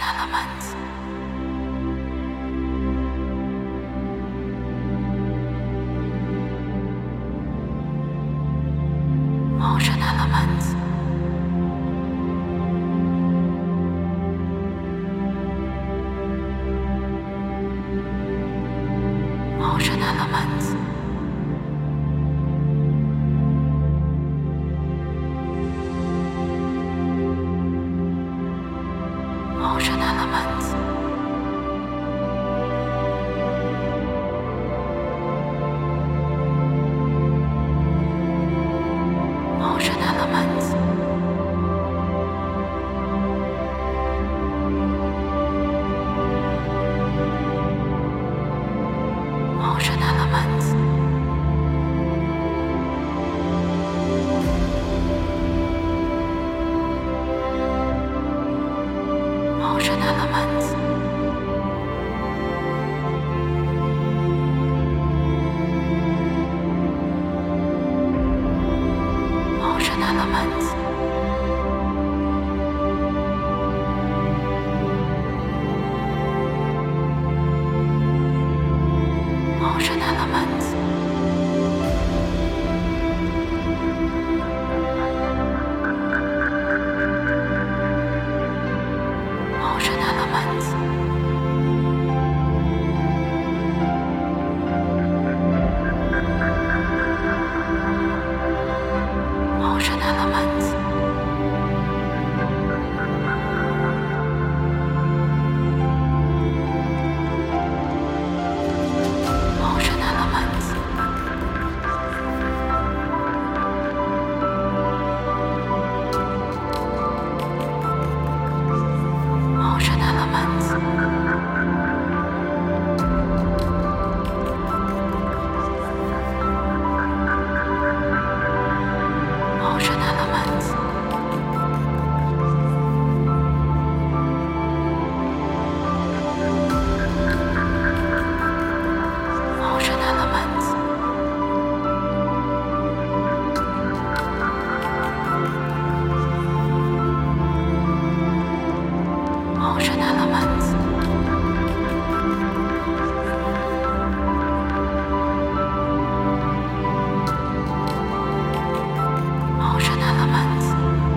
Elements. Motion elements. Motion elements. Motion elements. Motion elements. Motion elements. Motion elements. Motion elements. Motion elements. Motion elements. Motion elements. Motion elements. Motion elements. Motion elements. Motion elements. Motion elements. Motion elements.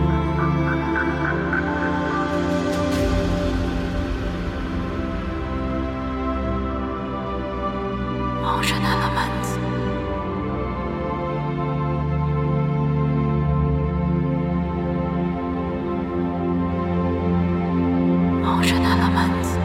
Motion elements. Motion elements.